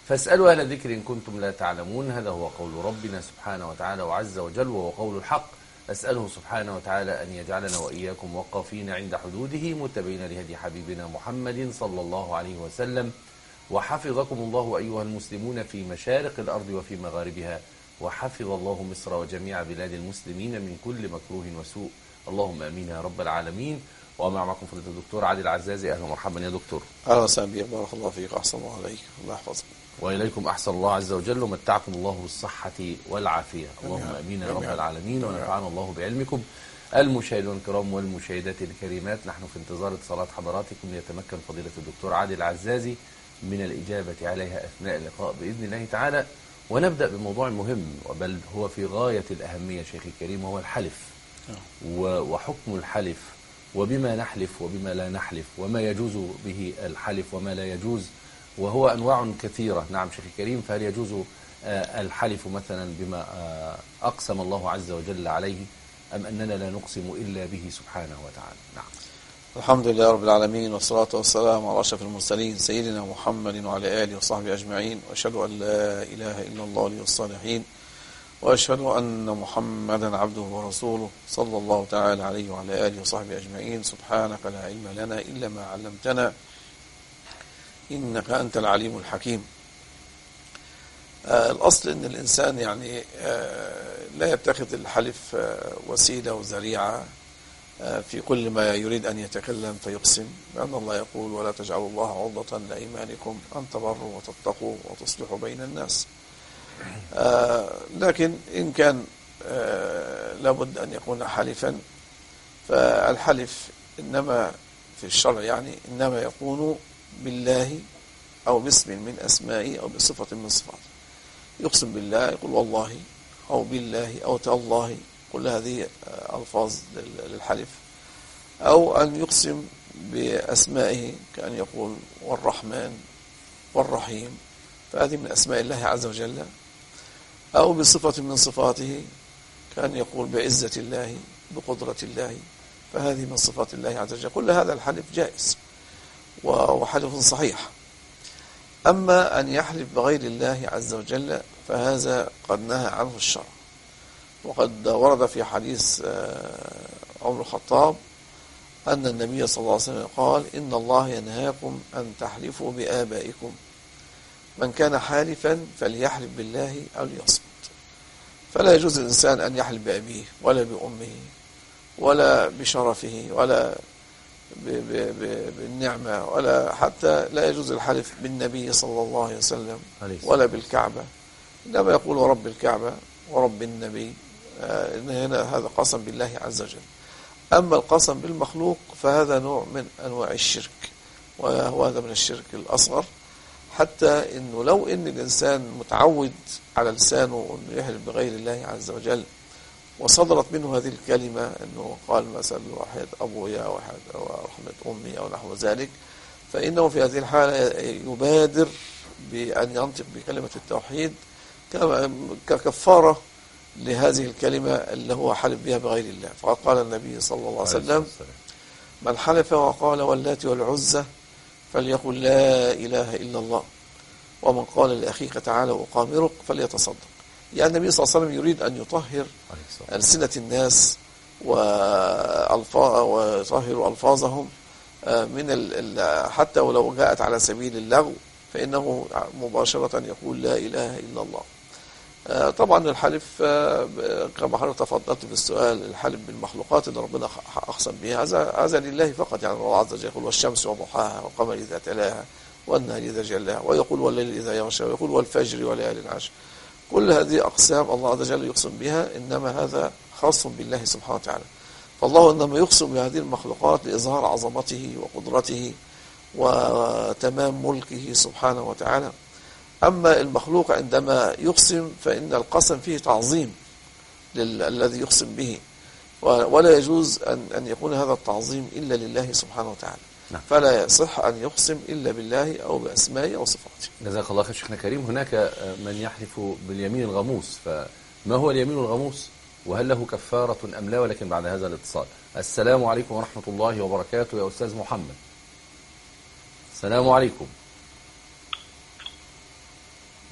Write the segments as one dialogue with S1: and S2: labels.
S1: فاسألوا أهل الذكر إن كنتم لا تعلمون. هذا هو قول ربنا سبحانه وتعالى وعز وجل، وهو قول الحق. أسأله سبحانه وتعالى أن يجعلنا وإياكم وقافين عند حدوده متبعين لهدي حبيبنا محمد صلى الله عليه وسلم. وحفظكم الله أيها المسلمون في مشارق الأرض وفي مغاربها، وحفظ الله مصر وجميع بلاد المسلمين من كل مكروه وسوء، اللهم أمين يا رب العالمين. ومعكم فضيلة الدكتور عادل عزازي. أهلا ومرحبا يا دكتور.
S2: أهلا وسهلا بك، بارك الله فيك، أحسن الله عليك، الله يحفظك.
S1: وإليكم أحسن الله عز وجل، ومتعكم الله بالصحة والعافية، اللهم أمين يا رب العالمين. ونفعنا الله بعلمكم. المشاهدون الكرام والمشاهدات الكريمات، نحن في انتظار اتصالات حضراتكم ليتمكن فضيلة الدكتور عادل عزازي من الإجابة عليها أثناء اللقاء بإذن الله تعالى. ونبدأ بموضوع مهم، بل هو في غاية الأهمية شيخي الكريم، وهو الحلف وحكم الحلف، وبما نحلف وبما لا نحلف، وما يجوز به الحلف وما لا يجوز، وهو أنواع كثيرة. نعم شيخي الكريم، فهل يجوز الحلف مثلا بما أقسم الله عز وجل عليه، أم أننا لا نقسم إلا به سبحانه وتعالى؟ نعم.
S2: الحمد لله رب العالمين، والصلاة والسلام على أشرف المرسلين سيدنا محمد وعلى آله وصحبه أجمعين، وأشهد أن لا إله إلا الله ولي الصالحين، وأشهد أن محمدا عبده ورسوله صلى الله تعالى عليه وعلى آله وصحبه أجمعين. سبحانك لا علم لنا إلا ما علمتنا إنك أنت العليم الحكيم. الأصل أن الإنسان يعني لا يتخذ الحلف وسيلة وذريعة في كل ما يريد أن يتكلم فيقسم، لأن الله يقول: ولا تجعلوا الله عرضة لأيمانكم أن تبروا وتتقوا وتصلحوا بين الناس. لكن إن كان لابد أن يكون حلفا، فالحلف إنما في الشرع يعني إنما يكون بالله أو باسم من أسمائه أو بصفة من صفاته. يقسم بالله، يقول والله، أو بالله، أو تالله، كل هذه ألفاظ للحلف. أو أن يقسم بأسمائه، كأن يقول والرحمن والرحيم، فهذه من أسماء الله عز وجل. أو بصفة من صفاته، كأن يقول بعزة الله، بقدرة الله، فهذه من صفات الله عز وجل. كل هذا الحلف جائز وحلف صحيح. أما أن يحلف بغير الله عز وجل فهذا قد نهى عنه الشرع. وقد ورد في حديث عمر الخطاب أن النبي صلى الله عليه وسلم قال: إن الله ينهاكم أن تحلفوا بآبائكم، من كان حالفا فليحلف بالله أو ليصمت. فلا يجوز الإنسان أن يحلف بأبيه ولا بأمه ولا بشرفه ولا بالنعمة، ولا حتى لا يجوز الحلف بالنبي صلى الله عليه وسلم ولا بالكعبة، إنما يقول ورب الكعبة ورب النبي. هنا هذا قسم بالله عز وجل. أما القسم بالمخلوق فهذا نوع من أنواع الشرك، وهذا من الشرك الأصغر. حتى إنه لو إن الإنسان متعود على لسانه أنه يحلف بغير الله عز وجل، وصدرت منه هذه الكلمة أنه قال مثلا واحد أبويا واحد ورحمة أمي أو نحو ذلك، فإنه في هذه الحالة يبادر بأن ينطق بكلمة التوحيد ككفارة لهذه الكلمة اللي هو حلف بها بغير الله. فقد قال النبي صلى الله عليه وسلم: من حلف وقال واللات والعزى فليقل لا إله إلا الله، ومن قال لأخيك تعالى أقامرك فليتصدق. يعني النبي صلى الله عليه وسلم يريد أن يطهر ألسنة الناس ويطهر ألفاظهم من حتى ولو جاءت على سبيل اللغو، فإنه مباشرة يقول لا إله إلا الله. طبعا الحلف كما حضرتك تفضلت في السؤال، الحلف بالمخلوقات اللي ربنا أقسم بها هذا لله فقط. يعني الله عز وجل يقول والشمس وضحاها والقمر إذا تلاها والنهار إذا جلاها، ويقول والليل إذا يغشى، ويقول والفجر وليال العشر. كل هذه أقسام الله عز وجل يقسم بها، إنما هذا خاص بالله سبحانه وتعالى. فالله إنما يقسم بهذه المخلوقات لإظهار عظمته وقدرته وتمام ملكه سبحانه وتعالى. أما المخلوق عندما يقسم فإن القسم فيه تعظيم الذي يقسم به، ولا يجوز أن يكون هذا التعظيم إلا لله سبحانه وتعالى.
S1: نعم.
S2: فلا يصح أن يقسم إلا بالله أو بأسمائه أو صفاته.
S1: جزاك الله خير شيخنا كريم. هناك من يحلف باليمين الغموس، فما هو اليمين الغموس؟ وهل له كفارة أم لا؟ ولكن بعد هذا الاتصال. السلام عليكم ورحمة الله وبركاته يا أستاذ محمد. السلام عليكم.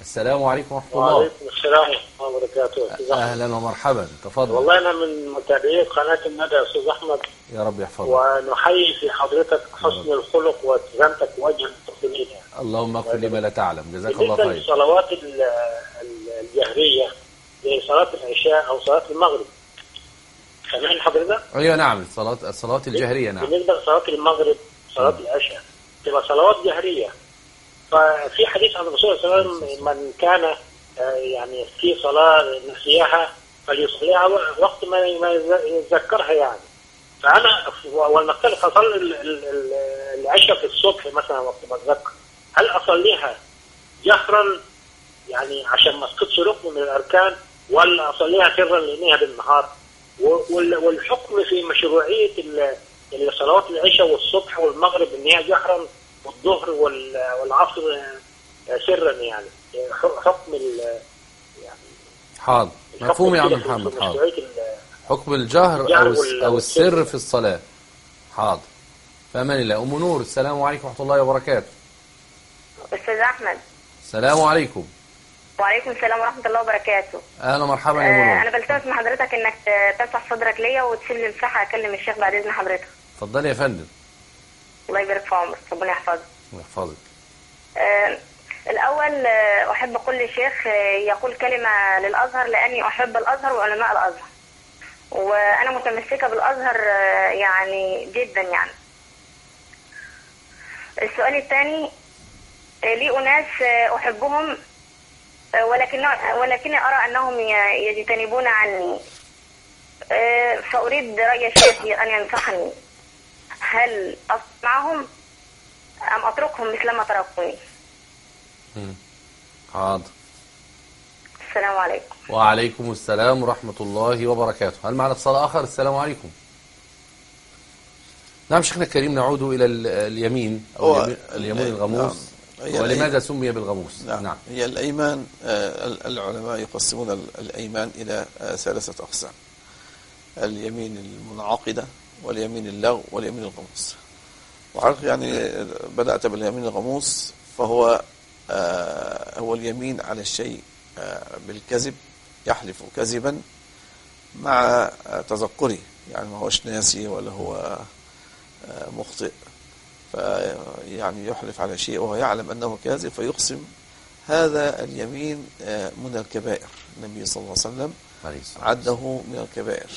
S1: السلام عليكم ورحمة الله.
S3: وعليكم السلام ورحمة الله وبركاته.
S1: أهلا ومرحبا، تفضل.
S3: والله أنا من متابعي قناة الندى يا أستاذ أحمد.
S1: يا رب يحفظك.
S3: ونحيي في حضرتك حسن الخلق والتزامتك وجه المسلمين.
S1: اللهم اغفر لي ما لا تعلم، جزاك الله خير.
S3: بالنسبة للصلوات الجهرية زي صلاة العشاء أو صلاة المغرب، سامعني حضرتك؟
S1: أيوة نعم، الصلاة الجهرية نعم.
S3: بالنسبة لصلاة المغرب صلاة العشاء تبقى صلوات جهرية. ففي حديث عن الرسول صلى الله عليه وسلم من كان يعني في صلاة نسيها فليصليها وقت ما يتذكرها يعني. فأنا والمختلف أصلي العشاء في الصبح مثلا وقت ما أتذكر، هل أصليها جهرا يعني عشان ما اسقطش ركن من الأركان، ولا أصليها سرا لأنها بالنهار؟ والحكم في مشروعية صلوات العشاء والصبح والمغرب إن هي جهرا والظهر والعصر سرا يعني حكم يعني
S1: حاضر، مفهوم يا عم محمد. حاضر، حكم الجهر أو السر في الصلاة. حاضر، فأمان الله. أم نور، السلام عليكم ورحمة الله وبركاته.
S4: أستاذ أحمد.
S1: السلام عليكم.
S4: وعليكم السلام ورحمة الله وبركاته.
S1: أهلا ومرحبا يا أم نور.
S4: أنا بلتمس من حضرتك إنك تفتح صدرك ليا وتسيب لي مساحة أكلم الشيخ بعد إذن حضرتك.
S1: اتفضلي يا فندم.
S4: الله يبارك في عمرك، ربنا يحفظك.
S1: ويحفظك.
S4: الأول أحب كل شيخ يقول كلمة للأزهر، لأني أحب الأزهر وعلماء الأزهر، وأنا متمسكة بالأزهر يعني جدا يعني. السؤال الثاني، لي أناس أحبهم ولكني أرى أنهم يجتنبون عني، فأريد رأي الشيخ أن ينصحني، هل أصل معهم أم أتركهم مثل ما تركوني؟
S1: حاضر.
S4: السلام عليكم.
S1: وعليكم السلام ورحمة الله وبركاته. هل معنا اتصال آخر؟ السلام عليكم. نعم شيخنا الكريم، نعود إلى اليمين أو اليمين الغموس. نعم. ولماذا سمي بالغموس؟
S2: نعم. هي الأيمان، العلماء يقسمون الأيمان إلى 3 أقسام: اليمين المنعقدة واليمين اللغو واليمين الغموس. وعرف يعني بدأت باليمين الغموس، فهو هو اليمين على الشيء بالكذب، يحلف كذبا مع تذكره، يعني ما هوش ناسي ولا هو مخطئ، فيعني يحلف على شيء وهو يعلم أنه كاذب فيقسم. هذا اليمين من الكبائر، النبي صلى الله عليه وسلم عده من الكبائر،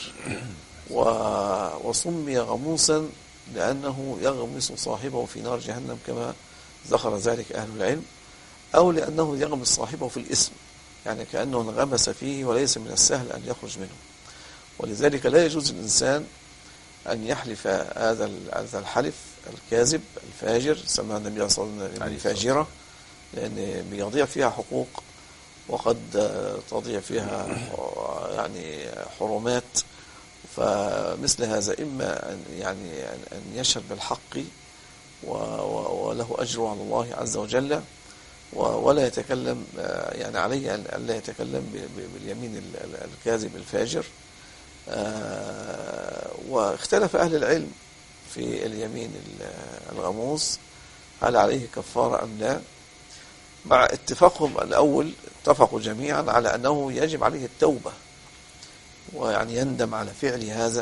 S2: وسمي غموسا لأنه يغمس صاحبه في نار جهنم كما ذكر ذلك أهل العلم، أو لأنه يغمس صاحبه في الإثم، يعني كأنه انغمس فيه وليس من السهل أن يخرج منه. ولذلك لا يجوز للإنسان أن يحلف هذا الحلف الكاذب الفاجر، سماه النبي صلى الله عليه وسلم فاجرة، لأن بيضيع فيها حقوق وقد تضيع فيها يعني حرمات. فمثل هذا إما أن يشهد بالحق وله أجر على الله عز وجل، ولا يتكلم، يعني عليه أن لا يتكلم باليمين الكاذب الفاجر. واختلف أهل العلم في اليمين الغموس هل عليه كفارة أم لا. مع اتفاقهم الأول اتفقوا جميعا على أنه يجب عليه التوبة، ويعني يندم على فعل هذا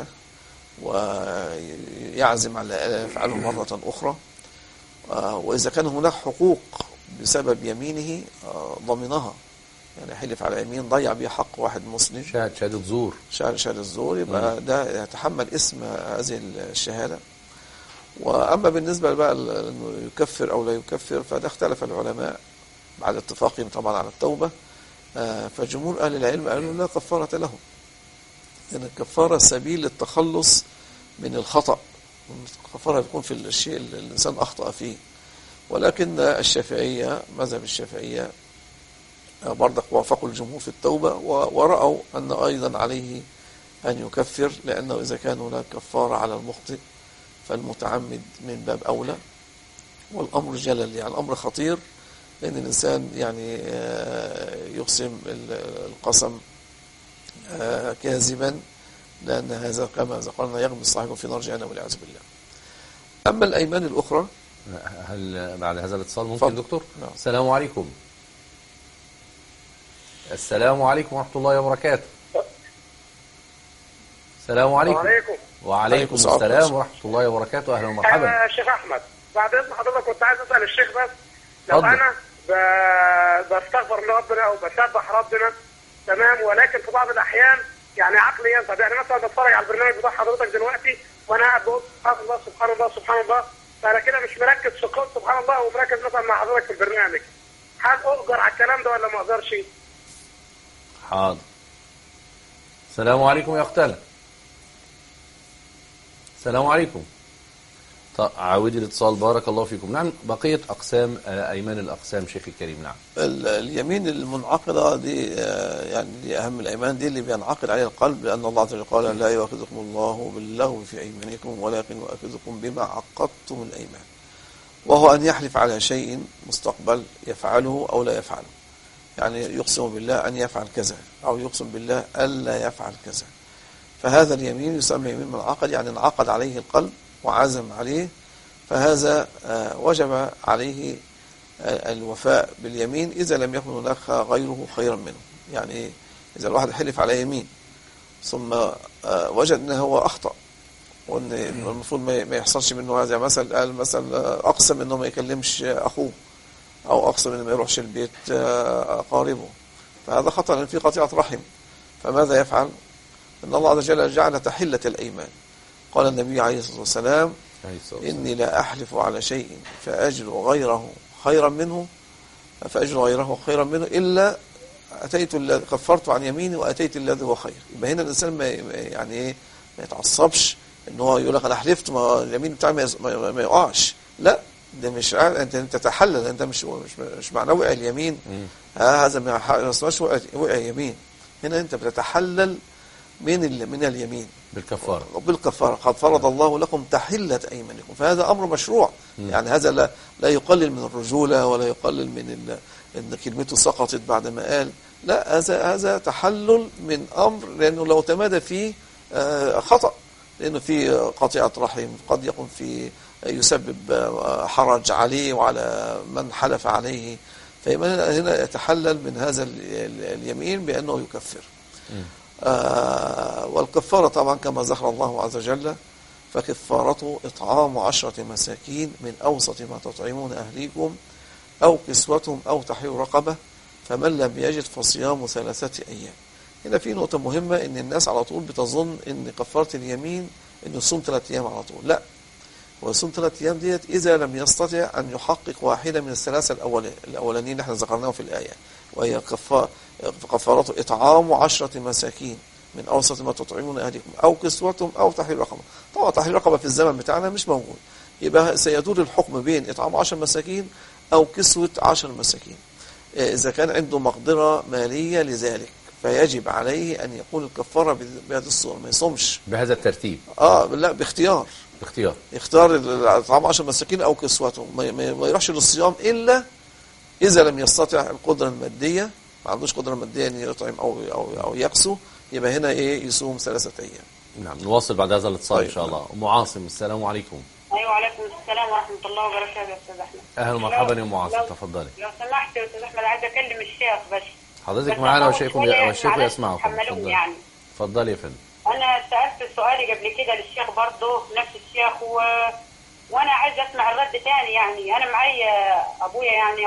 S2: ويعزم على يفعله مرة أخرى. وإذا كان هناك حقوق بسبب يمينه ضمنها، يعني حلف على يمين ضيع بيه حق واحد مسلم،
S1: شهادة زور،
S2: شهادة الزور، يبقى ده يتحمل اسم هذه الشهادة. وأما بالنسبة بقى أنه يكفر أو لا يكفر، فده اختلف العلماء بعد اتفاقهم طبعا على التوبة. فجمهور أهل العلم قالوا لا كفارة له، لأن الكفارة سبيل للتخلص من الخطأ، الكفارة تكون في الشيء اللي الإنسان أخطأ فيه. ولكن الشافعية، مذهب الشافعية برضك وافقوا الجمهور في التوبة، ورأوا أن أيضا عليه أن يكفر، لأنه إذا كان هناك كفارة على المخطئ فالمتعمد من باب أولى. والأمر جلل، يعني الأمر خطير، لأن الإنسان يعني يقسم القسم كاذبا، لأن هذا كما ذكرنا يغمس صاحبه في نار جهنم والعياذ بالله. أما الأيمان الأخرى،
S1: هل بعد هذا الاتصال ممكن دكتور؟
S2: نعم.
S1: السلام عليكم. السلام عليكم ورحمة الله وبركاته. السلام عليكم. وعليكم السلام ورحمة الله وبركاته. أهلا ومرحبا.
S5: يا شيخ أحمد، بعد إذن حضرتك كنت عايز أسأل الشيخ بس لو
S1: اتفضل.
S5: أنا بستغفر لربنا أو بسبح ربنا تمام، ولكن في بعض الأحيان يعني عقلي ينسى. يعني مثلا بتفرج على البرنامج بتاع حضرتك دلوقتي وأنا قاعد بقول سبحان الله سبحان الله سبحان الله، فأنا كده مش مركز في قول سبحان الله ومركز مثلا مع حضرتك في البرنامج. هل أؤجر على الكلام ده ولا ما أقدرش؟
S1: حاضر. السلام عليكم يا أختنا. السلام عليكم. طيب عاودي الاتصال. بارك الله فيكم. نعم، بقية أقسام أيمان الأقسام شيخ الكريم. نعم.
S2: اليمين المنعقدة دي يعني دي أهم الأيمان، دي اللي بينعقد عليها القلب، لأن الله عز وجل قال لا يؤاخذكم الله باللغو في أيمانكم ولكن يؤاخذكم بما عقدتم الأيمان، وهو أن يحلف على شيء مستقبل يفعله أو لا يفعله. يعني يقسم بالله أن يفعل كذا أو يقسم بالله ألا يفعل كذا، فهذا اليمين يسمى يمين منعقد، يعني انعقد عليه القلب وعزم عليه، فهذا وجب عليه الوفاء باليمين إذا لم يكن هناك غيره خيرا منه. يعني إذا الواحد حلف على يمين ثم وجد أنه هو أخطأ وأن المفروض ما يحصلش منه هذا، مثلا قال مثلا أقسم أنه ما يكلمش أخوه أو أقسم أنه ما يروحش البيت أقاربه، فهذا خطأ لأن في قطيعة رحم. فماذا يفعل؟ أن الله عز وجل جعل تحلة الأيمان. قال النبي عليه الصلاة والسلام إني لا أحلف على شيء فأجر غيره خيرا منه إلا أتيت الذي كفرت عن يميني وأتيت الذي هو خير. يبقى هنا الإنسان ما يتعصبش إن هو يقول لك أنا حلفت ما اليمين بتاعي ما يقعش. لا، ده مش أنت تتحلل، أنت مش معناه وقع اليمين. هذا ما اسمهش وقع يمين. هنا أنت بتتحلل من اليمين بالكفارة. قد فرض الله لكم تحلة أيمانكم، فهذا أمر مشروع. يعني هذا لا يقلل من الرجولة ولا يقلل من إن كلمته سقطت بعد ما قال. لا، هذا تحلل من أمر، لأنه لو تمادى فيه خطأ، لأنه في قطيعة رحم، قد يكون في يسبب حرج عليه وعلى من حلف عليه، فهنا يتحلل من هذا اليمين بأنه يكفر. والكفارة طبعا كما ذكر الله عز وجل فكفارته إطعام 10 مساكين من أوسط ما تطعمون أهليكم أو كسوتهم أو تحرير رقبة فمن لم يجد فصيام 3 أيام. هنا في نقطة مهمة، إن الناس على طول بتظن إن كفارة اليمين إنه يصوم 3 أيام على طول. لا، ويصوم 3 أيام ديت إذا لم يستطع أن يحقق واحدة من الثلاثة الأولانيين اللي احنا ذكرناهم في الآية، وهي كفارته إطعام 10 مساكين من أوسط ما تطعمون أهلكم أو كسوتهم أو تحرير رقبة. طبعا تحرير رقبة في الزمن بتاعنا مش موجود، يبقى سيدور الحكم بين إطعام 10 مساكين أو كسوة 10 مساكين. إذا كان عنده مقدرة مالية لذلك فيجب عليه أن يكون الكفارة بهذه الصورة، ما يصومش
S1: بهذا الترتيب.
S2: لا، باختيار يختار إطعام 10 مساكين أو كسوتهم، ما يروحش للصيام إلا إذا لم يستطع القدرة المادية، ما عندوش قدرة مادية أن يطعم أو يقسو، يبقى هنا يصوم 3 أيام.
S1: نعم، نواصل بعد هذا الاتصال إن شاء الله. أم عاصم، السلام عليكم.
S4: ايوه، وعليكم السلام ورحمه الله وبركاته. يا استاذ احمد،
S1: اهلا ومرحبا يا ام عاصم، تفضلي.
S4: لو سمحت يا استاذ احمد، عايز اكلم الشيخ بس.
S1: حضرتك معانا والشيخ يسمعك.
S4: يعني
S1: اتفضلي يا فندم.
S4: انا سالت سؤالي قبل كده للشيخ برضه نفس الشيخ وانا عايز اسمع الرد تاني. يعني انا معايا ابويا يعني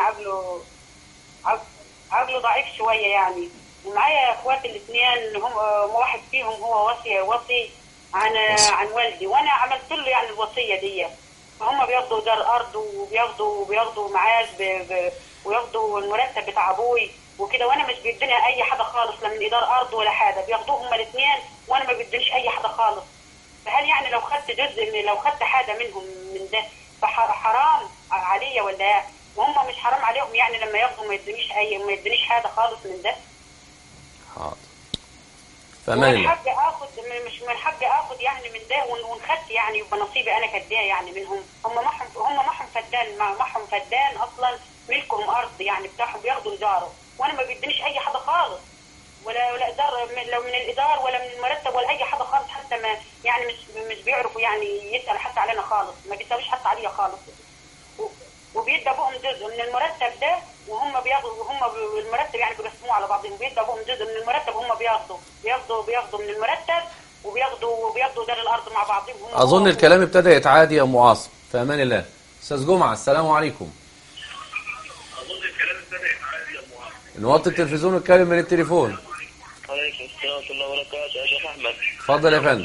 S4: عقله ضعيف شويه يعني، ومعايا اخواتي الاثنين هم واحد فيهم هو وصي عن والدي، وانا عملت له يعني الوصيه دي. فهم بياخدوا دار ارض وبياخدوا معاش وياخدوا المرتب بتاع ابوي وكده، وانا مش بيدينها اي حاجه خالص، لا من اداره ارض ولا حاجه، بياخدوه هم الاثنين وانا ما بيدينيش اي حاجه خالص. فهل يعني لو خدت لو خدت حاجه منهم من ده فحرام عليا ولا وهم مش حرام عليهم؟ يعني لما ياخدوا ما يدينيش حاجه خالص من ده.
S1: حاضر.
S4: من حقي اخد مش من حقي اخد يعني من ده، ونخدت يعني يبقى نصيبي انا كداه يعني منهم. هم معهم فدان اصلا ملكهم ارض يعني بتاعهم، بياخدوا ايجاره وانا ما بيدينيش اي حاجه خالص، ولا ايجار لو من الايجار ولا من المرتب ولا اي حاجه خالص، حتى ما يعني مش بيعرفوا يعني يسال حتى علينا خالص، ما بيسالوش حتى عليا خالص. وبيدي ابوهم جزء من المرتب ده وهم المرتب يعني بيقسموه على بعضهم، بيدوا ابوهم جزء من المرتب، هم بياخدوا من المرتب وبياخدوا دار الارض مع بعضهم.
S1: اظن الكلام ابتدى يتعادي يا ام عاصم. في امان الله. استاذ جمعه السلام عليكم.
S5: اظن الكلام ابتدى يتعادي يا ابو عاصم.
S1: نوطي التلفزيون ونتكلم من التليفون.
S6: عليكم السلام ورحمة الله وبركاته يا شيخ أحمد.
S1: اتفضل يا فندم.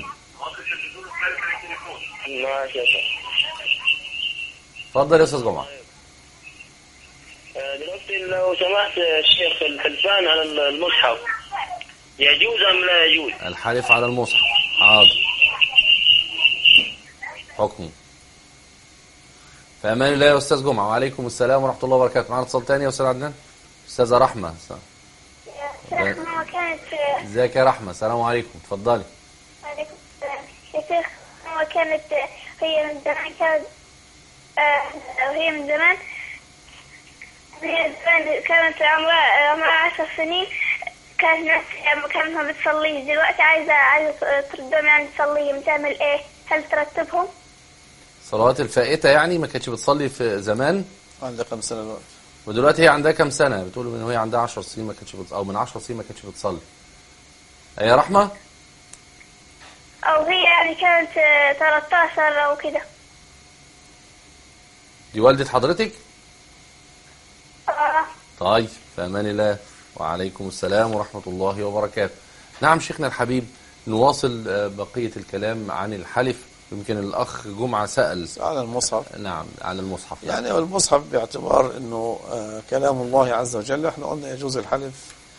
S6: ماشي يا شيخ.
S1: اتفضل يا استاذ جمعه.
S6: دلوقتي لو سمحت الشيخ، الحلفان على المصحف يجوز أم لا يجوز؟
S1: الحلف على المصحف. حاضر. حكمه. في امان الله يا استاذ جمعه. وعليكم السلام ورحمه الله وبركاته. معنا اتصال ثاني يا استاذ عدنان. استاذه رحمه.
S7: ما كانت
S1: ازيك يا رحمه؟ السلام عليكم. اتفضلي.
S7: وعليكم السلام يا شيخ. هو كانت هي من زمان كانت عمرها 10 سنين. كانت ما بتصليش. دلوقتي عايزة تردهم يعني تصليهم. تعمل ايه؟ هل ترتبهم؟
S1: صلوات الفائته يعني ما كانتش بتصلي في زمان.
S2: عندها كم سنة دلوقتي؟
S1: ودلوقتي هي عندها كم سنه؟ بتقول من هي عندها 10 سنين ما كانتش او من 10 سنين ما كانتش بتصلي. يا رحمه؟
S7: او هي يعني كانت 13 او كده.
S1: دي والدة حضرتك؟
S7: اه.
S1: طيب في امان الله. وعليكم السلام ورحمه الله وبركاته. نعم شيخنا الحبيب، نواصل بقيه الكلام عن الحلف. يمكن الاخ جمعه سأل
S2: على المصحف.
S1: نعم على المصحف.
S2: يعني المصحف باعتبار انه كلام الله عز وجل، احنا قلنا يجوز الحلف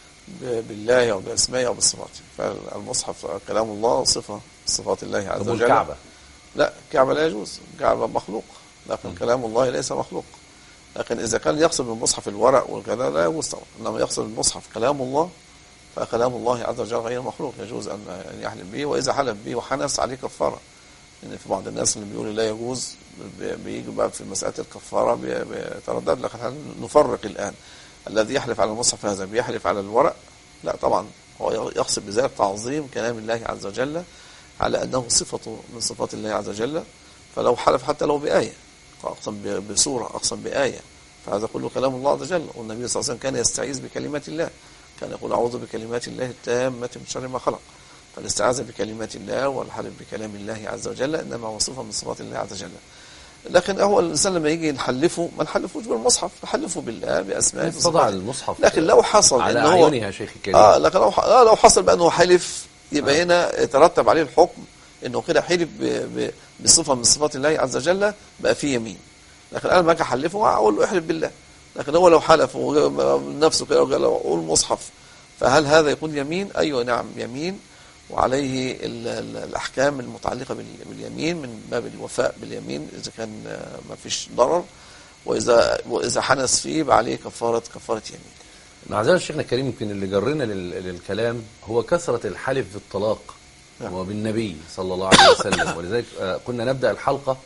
S2: بالله او باسمائه او بصفاته. فالمصحف كلام الله صفه صفات الله عز وجل.
S1: والكعبه؟
S2: لا، الكعبه لا يجوز، الكعبه مخلوق، لكن كلام الله ليس مخلوق. لكن اذا كان يقصد بالمصحف الورق وكذا لا يجوز طبعا. انما يقصد بالمصحف كلام الله، فكلام الله عز وجل غير مخلوق، يجوز ان يحلف به. واذا حلف به وحنس عليه كفاره. يعني في بعض الناس اللي بيقولوا لا يجوز بيجي بقى في مسألة الكفارة بيتردد. لكن نفرق الآن. الذي يحلف على المصحف هذا بيحلف على الورق؟ لا طبعا، هو يقصد بذلك تعظيم كلام الله عز وجل على أنه صفة من صفات الله عز وجل. فلو حلف حتى لو بآية، أقسم بسورة، أقسم بآية، فهذا كله كلام الله عز وجل. والنبي صلى الله عليه وسلم كان يستعيذ بكلمات الله، كان يقول أعوذ بكلمات الله التامة من شر ما خلق. فالاستعاذة بكلمات الله والحلف بكلام الله عز وجل إنما هو صفة من صفات الله عز وجل. لكن هو الإنسان لما يجي نحلفه ما نحلفوش بالمصحف، نحلفه بالله بأسمائه
S1: تضع المصحف
S2: لكن لو حصل
S1: على
S2: إنه
S1: أعينها يا شيخ الكريم.
S2: لكن لو حصل بأنه حلف يبقى هنا يترتب عليه الحكم إنه كده حلف بصفة من صفات الله عز وجل، بقى فيه يمين. لكن أنا ما أجي أحلفه أقول له احلف بالله. لكن هو لو حلف نفسه كده وقال أقول مصحف، فهل هذا يكون يمين؟ أيوة نعم يمين، وعليه الأحكام المتعلقة باليمين من باب الوفاء باليمين إذا كان ما فيش ضرر، وإذا حنس فيه يبقى عليه كفارة يمين.
S1: معذرة شيخنا الكريم، يمكن اللي جرنا للكلام هو كثرة الحلف بالطلاق وبالنبي صلى الله عليه وسلم. ولذلك كنا نبدأ الحلقة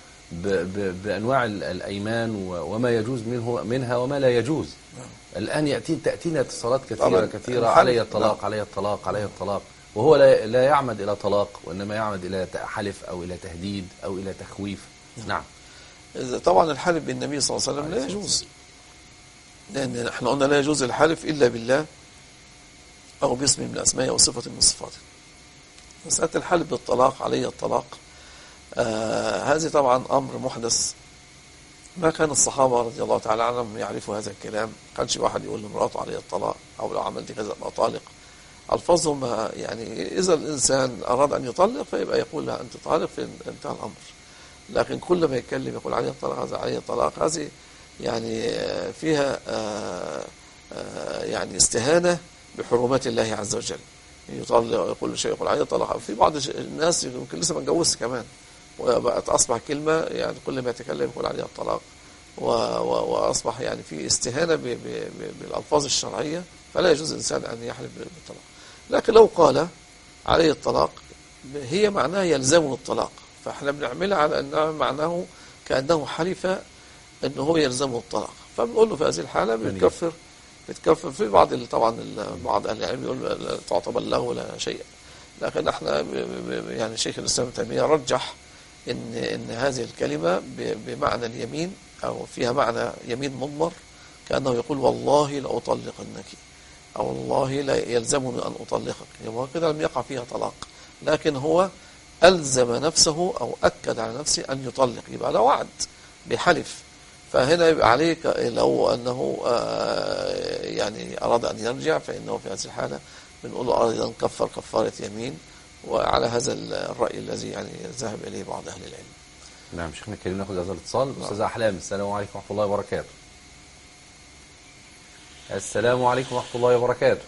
S1: بأنواع الأيمان وما يجوز منها وما لا يجوز. الآن تأتينا اتصالات كثيرة علي الطلاق علي الطلاق علي الطلاق، وهو لا يعمد إلى طلاق، وإنما يعمد إلى حلف أو إلى تهديد أو إلى تخويف. نعم.
S2: طبعا الحلف بالنبي صلى الله عليه وسلم لا يجوز، لأن احنا قلنا لا يجوز الحلف إلا بالله أو باسم من الأسماء أو صفة من صفاته. مسألة الحلف بالطلاق علي الطلاق هذه طبعا أمر محدث. ما كان الصحابة رضي الله تعالى عنهم يعرفوا هذا الكلام. ما كانش واحد يقول لمراته علي الطلاق أو لو عملت كذا أبقى طالق. ألفاظهم يعني إذا الإنسان أراد أن يطلق فيبقى يقول لها أنت طالق، في انتهى الأمر. لكن كل ما يتكلم يقول علي الطلاق، هذا علي الطلاق، هذه يعني فيها يعني استهانة بحرمات الله عز وجل. يطلق يقول شيء يقول علي الطلاق. في بعض الناس يمكن لسه ما اتجوزش كمان وبقت أصبح كلمة يعني كل ما يتكلم يقول علي الطلاق، وأصبح يعني في استهانة بالألفاظ الشرعية. فلا يجوز الإنسان أن يحلف بالطلاق. لكن لو قال عليه الطلاق هي معناها يلزمه الطلاق، فاحنا بنعملها على أنه معناه كأنه حلف أنه هو يلزمه الطلاق. فبنقول له في هذه الحالة بتكفر في طبعا بعض أهل العلم يقول تعتبر له ولا شيء. لكن احنا يعني شيخ الإسلام ابن تيمية رجح إن هذه الكلمة بمعنى اليمين أو فيها معنى يمين مضمر كأنه يقول والله لأطلقنك، أو والله لا يلزمني أن أطلقك، يبقى كده لم يقع فيها طلاق، لكن هو ألزم نفسه أو أكد على نفسه أن يطلق، يبقى له وعد بحلف. فهنا يبقى عليك لو أنه يعني أراد أن يرجع، فإنه في هذه الحالة بنقول له أراد أن كفر كفارة يمين، وعلى هذا الرأي الذي يعني ذهب إليه بعض أهل العلم.
S1: نعم شيخنا الكريم، ناخذ هذا الاتصال. أستاذ أحلام، السلام عليكم ورحمة الله وبركاته. السلام عليكم ورحمة الله وبركاته.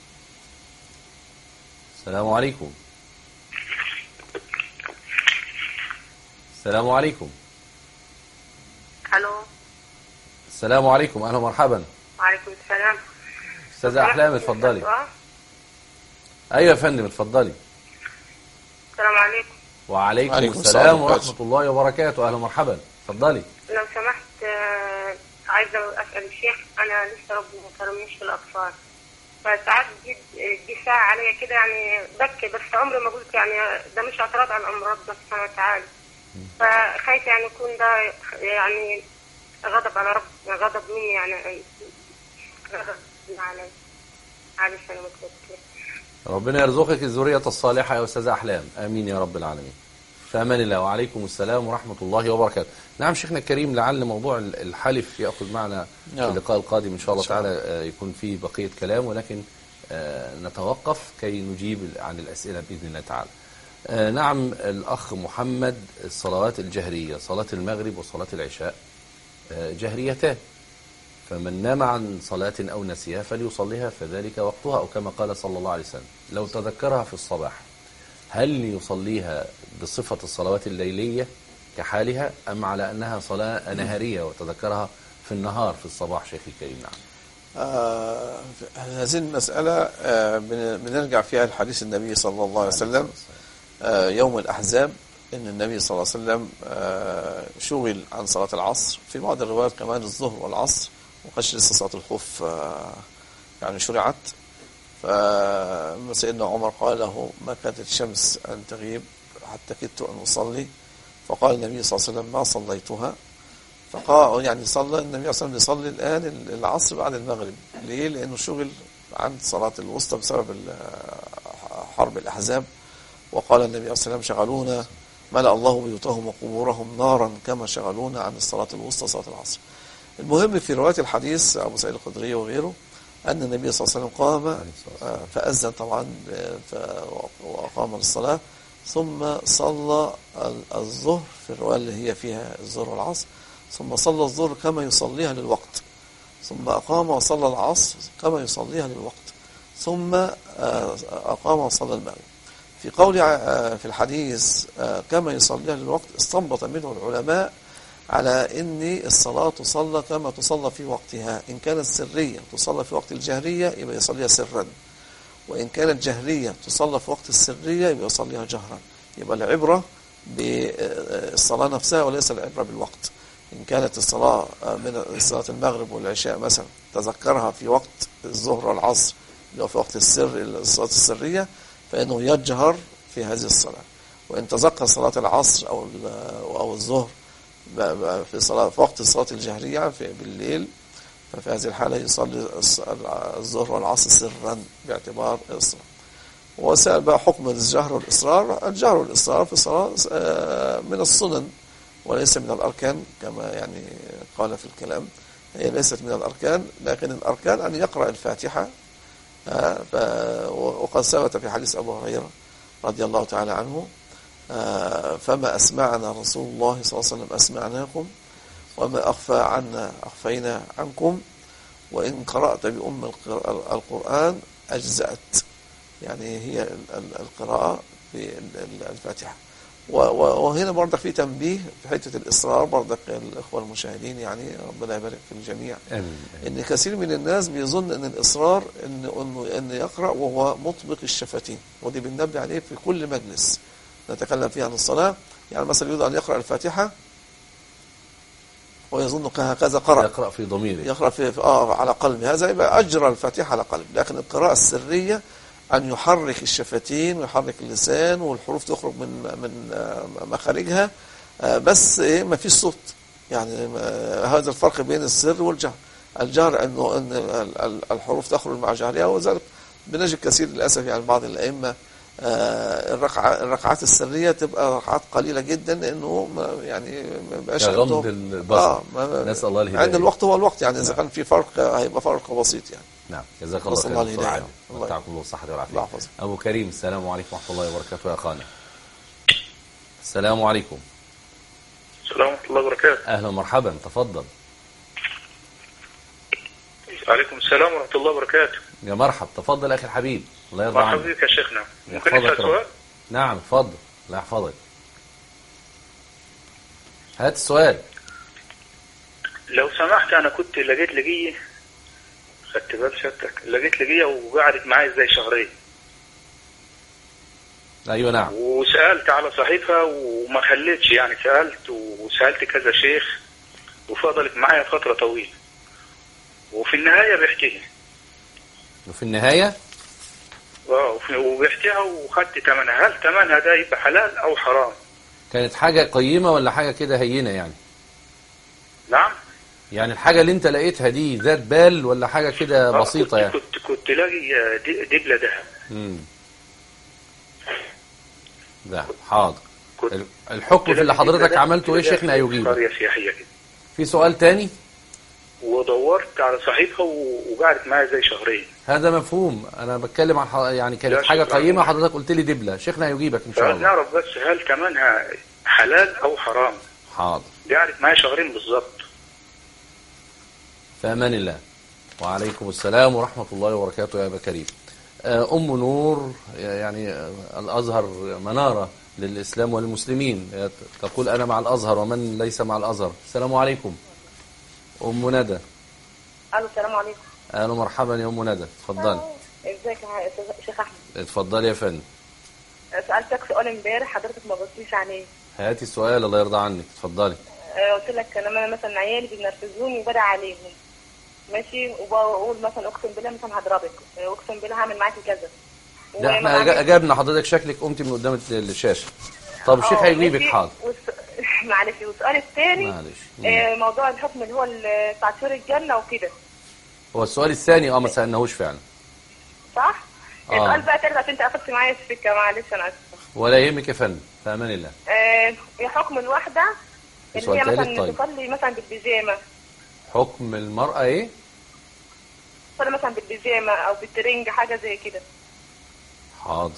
S1: السلام عليكم. السلام عليكم.
S8: الو.
S1: السلام عليكم، اهلا ومرحبا.
S8: وعليكم السلام.
S1: استاذه احلام اتفضلي. ايوه يا فندم اتفضلي.
S8: السلام عليكم.
S1: وعليكم السلام ورحمه الله وبركاته، اهلا ومرحبا، اتفضلي.
S8: لو سمحت عايزه اسال الشيخ، انا لسه ربي ما كرمنيش في الاطفال، فساعات دي ساعه عليا كده يعني بكي، بس عمري ما قلت يعني ده مش اعتراض على امر ربنا سبحانه وتعالى، فخايف يعني يكون ده يعني غضب على رب، غضب مني يعني، غضب علي. معلش انا متوكله.
S1: ربنا يرزقك الذريه الصالحه يا استاذه احلام، امين يا رب العالمين. في امان الله. وعليكم السلام ورحمه الله وبركاته. نعم شيخنا الكريم، لعل موضوع الحلف ياخذ معنا في اللقاء القادم ان شاء الله تعالى، يكون فيه بقيه كلام، ولكن نتوقف كي نجيب عن الاسئله باذن الله تعالى. نعم الأخ محمد، الصلوات الجهرية صلاة المغرب وصلاة العشاء جهريتان، فمن نام عن صلاة أو نسيها فليصليها فذلك وقتها، أو كما قال صلى الله عليه وسلم لو تذكرها في الصباح هل يصليها بصفة الصلوات الليلية كحالها، أم على أنها صلاة نهارية وتذكرها في النهار في الصباح شيخ الكريم؟ نعم.
S2: هذه المسألة بنرجع فيها لحديث النبي صلى الله عليه وسلم يوم الأحزاب، إن النبي صلى الله عليه وسلم شغل عن صلاة العصر، في بعض الروايات كمان الظهر والعصر، وقش لسه صلاة الخوف يعني شرعت. فسيدنا عمر قال له ما كانت الشمس أن تغيب حتى كدت أن أصلي، فقال النبي صلى الله عليه وسلم ما صليتها، فقال يعني صلى النبي صلى الله عليه وسلم يصلي الآن العصر بعد المغرب. ليه؟ لأنه شغل عن صلاة الوسطى بسبب حرب الأحزاب. وقال النبي صلى الله عليه وسلم شغلونا ملأ الله بيوتهم وقبورهم نارا كما شغلونا عن الصلاة الوسطى صلاة العصر. المهم في رواية الحديث أبو سعيد الخدري وغيره أن النبي صلى الله عليه وسلم قام فأذن طبعا وأقام الصلاة، ثم صلى الظهر في الرواية اللي هي فيها الظهر والعصر، ثم صلى الظهر كما يصليها للوقت، ثم أقام وصلى العصر كما يصليها للوقت، ثم أقام وصلى المغرب. في قول في الحديث كما يصليها للوقت استنبط منه العلماء على أن الصلاة تصلى كما تصلى في وقتها، إن كانت سرية تصلى في وقت الجهرية يبقى يصليها سرا، وإن كانت جهرية تصلى في وقت السرية يبقى يصليها جهرا. يبقى العبرة بالصلاة نفسها وليس العبرة بالوقت. إن كانت الصلاة من صلاة المغرب والعشاء مثلا تذكرها في وقت الظهر والعصر اللي هو في وقت السر الصلاة السرية، فإنه يجهر في هذه الصلاة. وإن تذكر صلاة العصر أو الظهر في وقت الصلاة الجهرية بالليل، ففي هذه الحالة يصلي الظهر والعصر سرا باعتبار الصلاة. وسأل بقى حكم الجهر والإصرار. الجهر والإصرار في الصلاة من السنن وليس من الأركان كما يعني قال في الكلام، هي ليست من الأركان، لكن الأركان أن يقرأ الفاتحة. وقد ثبت في حديث أبو هريرة رضي الله تعالى عنه فما أسمعنا رسول الله صلى الله عليه وسلم أسمعناكم، وما أخفى عنا أخفينا عنكم، وإن قرأت بأم القرآن أجزأت. يعني هي القراءة بالفاتحة. وهنا برضك في تنبيه في حتة الإصرار برضك الإخوة المشاهدين، يعني ربنا يبارك في الجميع. إن كثير من الناس بيظن إن الإصرار إن يقرأ وهو مطبق الشفتين، ودي بننبه عليه في كل مجلس نتكلم فيه عن الصلاة. يعني مثلا يريد أن يقرأ الفاتحة ويظن هكذا
S1: يقرأ في ضميره،
S2: يقرأ في على قلبه، هذا يبقى أجرى الفاتحة على قلب. لكن القراءة السرية أن يحرك الشفتين ويحرك اللسان والحروف تخرج من مخارجها، بس ما فيش صوت. يعني هذا الفرق بين السر والجهر. الجهر أنه أن الحروف تخرج مع جهرها، وذلك بنجد كثير للأسف يعني بعض الأئمة الركعات السرية تبقى ركعات قليلة جدا، لأنه يعني ما بقاش
S1: كغمض البصر. نسأل الله الهداية.
S2: عند الوقت هو الوقت يعني، إذا كان في فرق هيبقى فرق بسيط يعني.
S1: نعم، جزاك الله خير.
S2: الله
S1: ومتعكم الله الصحة والعافية. أبو كريم، السلام عليكم ورحمة الله وبركاته يا أخانا. السلام عليكم.
S9: السلام ورحمة الله وبركاته.
S1: أهلا ومرحبا، تفضل.
S9: وعليكم السلام ورحمة الله وبركاته.
S1: يا مرحب، تفضل أخي الحبيب، الله يرضى عنك.
S9: مرحبا بك يا شيخنا.
S1: ممكن نسأل سؤال؟ نعم تفضل، الله يحفظك. هات السؤال.
S9: لو سمحت، أنا كنت لقيت لقية، خدت بال شتك، لقيت لقية وقعدت معايا زي شهرين.
S1: أيوة نعم.
S9: وسألت على صاحبها وما خليتش، يعني سألت وسألت كذا شيخ وفضلت معايا فترة طويلة، وفي النهاية بيحكيها.
S1: وفي النهاية؟
S9: وبيحكيها وخدت ثمنها. هل ثمنها ده يبقى حلال أو حرام؟
S1: كانت حاجة قيمة ولا حاجة كده هينة يعني؟
S9: نعم.
S1: يعني الحاجة اللي انت لقيتها دي ذات بال ولا حاجة كده بسيطة يعني؟
S9: كنت لاقي دبلة دهب.
S1: ده حاضر. الحكم في اللي حضرتك عملته ايه شيخنا يجيب؟
S9: قرية سياحية كده.
S1: في سؤال تاني؟
S9: ودورت على صاحبها وقعدت معايا زي شهرين.
S1: هذا مفهوم، انا بتكلم عن يعني كانت حاجة قيمة، حضرتك قلت لي دبلة. شيخنا يجيبك ان شاء الله.
S9: نعرف بس هل ثمنها حلال او حرام؟
S1: حاضر.
S9: قعدت معايا شهرين بالظبط.
S1: في امان الله. وعليكم السلام ورحمة الله وبركاته يا أبا كريم. أم نور، يعني الأزهر منارة للإسلام والمسلمين، تقول أنا مع الأزهر ومن ليس مع الأزهر. السلام عليكم. أم ندى.
S10: السلام عليكم.
S1: أهلا ومرحبا يا أم ندى، اتفضلي.
S10: ازيك يا شيخ أحمد؟
S1: اتفضلي يا فندم.
S10: سألتك سؤال امبارح حضرتك ما ردتيش عليه.
S1: هاتي السؤال الله يرضى عنك، اتفضلي.
S10: قلت لك انا مثلا عيالي بينرفزوني وبدع عليهم، ماشي، وبقول مثلا اقسم بالله مثلا هضربك، اقسم بالله هعمل معاكي كذا.
S1: ده احنا اجابنا حضرتك، شكلك قمتي من قدام الشاشه. طب الشيخ هيجيبك حاضر.
S10: معلش. والسؤال الثاني موضوع الحكم اللي هو بتاع شهور الجنه وكده.
S1: هو السؤال الثاني ما سالناهوش فعلا.
S10: صح؟ السؤال بقى تاني عشان انت قفلت معايا السكه، معلش انا اسفه.
S1: ولا يهمك يا فندم، في امان الله.
S10: حكم الواحده اللي هي مثلا تصلي مثلا بالبيجامه.
S1: حكم المرأة ايه؟
S10: تصلي مثلا بالبيجامه او بالترنج، حاجه زي كده.
S1: حاضر.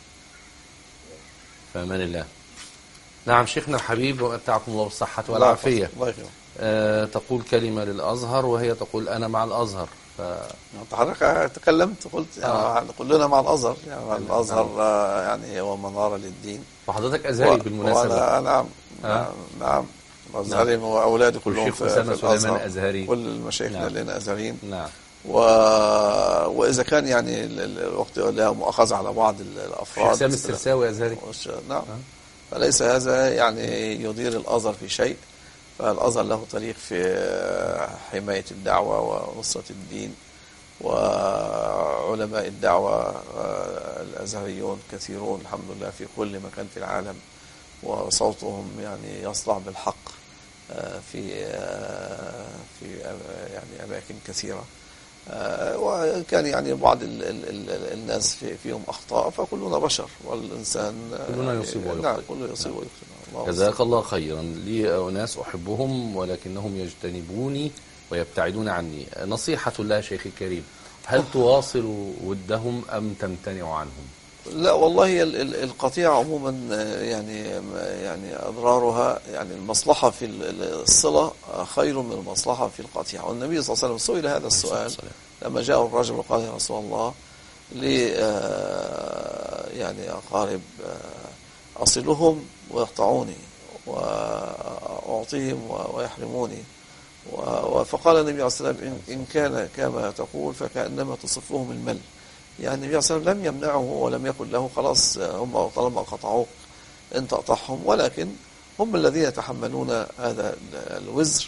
S1: في امان الله. نعم شيخنا الحبيب، ومتعكم الله بالصحة والعافية.
S2: الله يخليك.
S1: تقول كلمة للأزهر وهي تقول أنا مع الأزهر.
S2: حضرتك تكلمت قلت يعني كلنا مع الأزهر، يعني الأزهر يعني هو منارة للدين.
S1: وحضرتك أزهري بالمناسبة.
S2: نعم أزهري، وأولادي كلهم
S1: في الأزهر. أزهري.
S2: كل مشايخنا لنا أزهريين.
S1: نعم.
S2: وإذا كان يعني الوقت لها مؤاخذة على بعض الأفراد.
S1: حسام السرساوي أزهري.
S2: نعم. فليس هذا يعني يضير الأزهر في شيء، فالأزهر له طريق في حماية الدعوة ونصرة الدين، وعلماء الدعوة الأزهريون كثيرون الحمد لله في كل مكان في العالم، وصوتهم يعني يصدع بالحق في يعني أماكن كثيرة. وكان يعني بعض الناس فيهم أخطاء، فكلنا بشر والإنسان
S1: كلنا يصيب ويخطئ.
S2: نعم كله يصيب ويخطئ.
S1: جزاك الله خيرا. لي أناس أحبهم ولكنهم يجتنبوني ويبتعدون عني. نصيحة الله شيخي الكريم، هل تواصل ودهم أم تمتنع عنهم؟
S2: لا والله القطيعة عموما يعني أضرارها، يعني المصلحة في الصلة خير من المصلحة في القطيعة. والنبي صلى الله عليه وسلم سئل هذا السؤال لما جاء الرجل وقال يا رسول الله لي يعني أقارب أصلهم ويقطعوني وأعطيهم ويحرموني، فقال النبي عليه الصلاة والسلام إن كان كما تقول فكأنما تصفهم المل. يعني النبي صلى الله عليه وسلم لم يمنعه ولم يقل له خلاص هم طالما قطعوك انت قطعهم، ولكن هم الذين يتحملون هذا الوزر.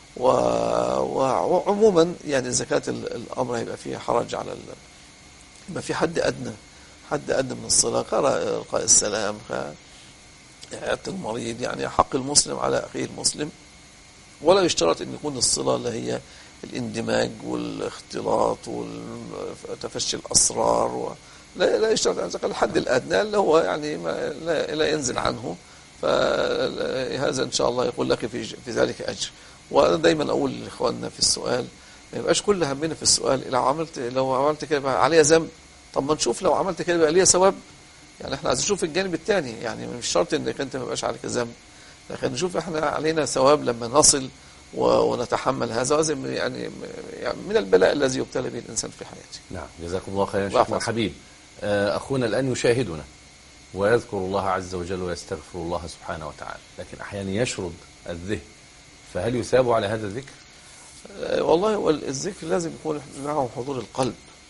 S2: وعموما يعني زكاة الأمر يبقى فيه حرج على يبقى في حد أدنى من الصلاة، كإلقاء السلام، كعيادة المريض، يعني حق المسلم على أخيه المسلم. ولا يشترط أن يكون الصلة اللي هي الاندماج والاختلاط وتفشي الأسرار لا يشترط الحد الأدنى اللي هو يعني لا ينزل عنه، فهذا إن شاء الله يقول لك في ذلك أجر. وأنا دايما أقول لإخواننا في السؤال ما يبقاش كل همنا في السؤال لو عملت كده بقى عليها ذنب، طب ما نشوف لو عملت كده بقى ليها ثواب. يعني احنا عايزين نشوف الجانب الثاني، يعني مش شرط انك انت ما يبقاش عليك ذنب، لكن نشوف احنا علينا ثواب لما نصل ونتحمل هذا يعني من البلاء الذي يبتلى به الانسان في حياته.
S1: نعم، جزاكم الله خيرا شيخنا الحبيب. اخونا الان يشاهدنا ويذكر الله عز وجل ويستغفر الله سبحانه وتعالى، لكن احيانا يشرد الذهن، فهل يثاب على هذا الذكر؟
S2: والله الذكر لازم يكون معه حضور القلب،